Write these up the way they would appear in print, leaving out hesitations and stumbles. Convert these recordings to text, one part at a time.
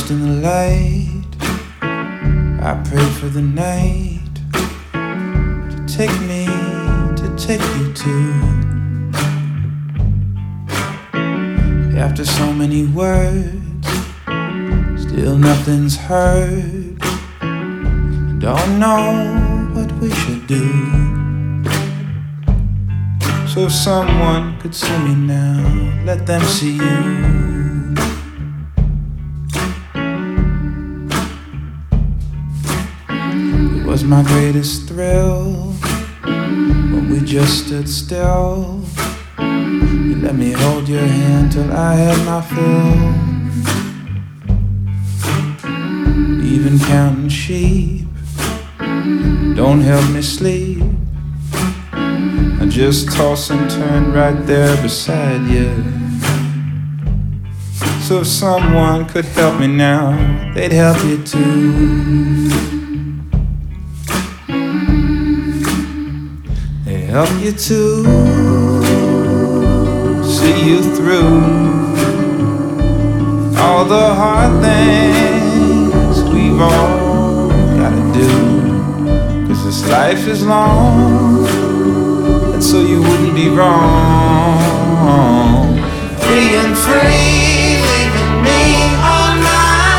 lost in the light, I pray for the night to take me, to take you to. After so many words, still nothing's heard. Don't know what we should do. So if someone could see me now, let them see you. It was my greatest thrill when we just stood still. You let me hold your hand till I had my fill. Even counting sheep don't help me sleep. I just toss and turn right there beside you. So if someone could help me now, they'd help you too. They help you too. See you through all the hard things we've all gotta do. 'Cause this life is long, and so you wouldn't be wrong being free, leaving me on my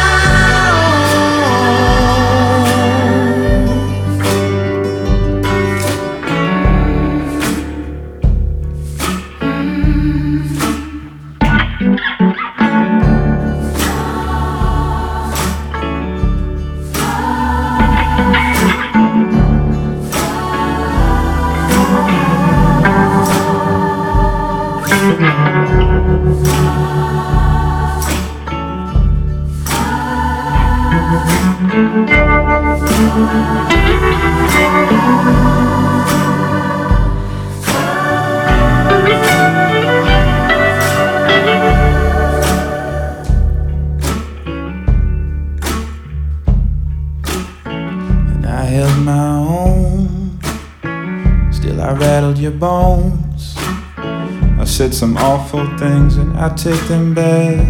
And I held my own, still I rattled your bones. I said some awful things and I take them back.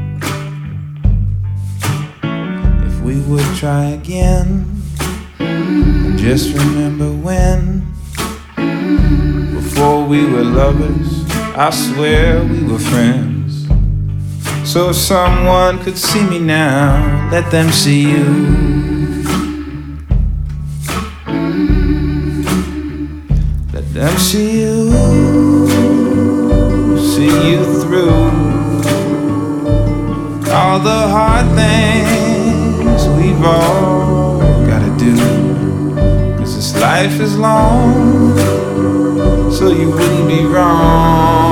If we would try again, and just remember when, before we were lovers, I swear we were friends. So if someone could see me now, let them see you. Let them see you. See you through all the hard things we've all gotta do. 'Cause this life is long, so you wouldn't be wrong